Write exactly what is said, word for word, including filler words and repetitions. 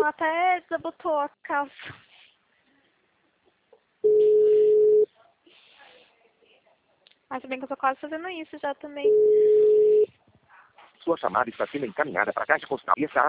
ela até desabotou a calça. Mas bem que eu tô quase fazendo isso já também. Sua chamada está sendo encaminhada para a caixa postal e está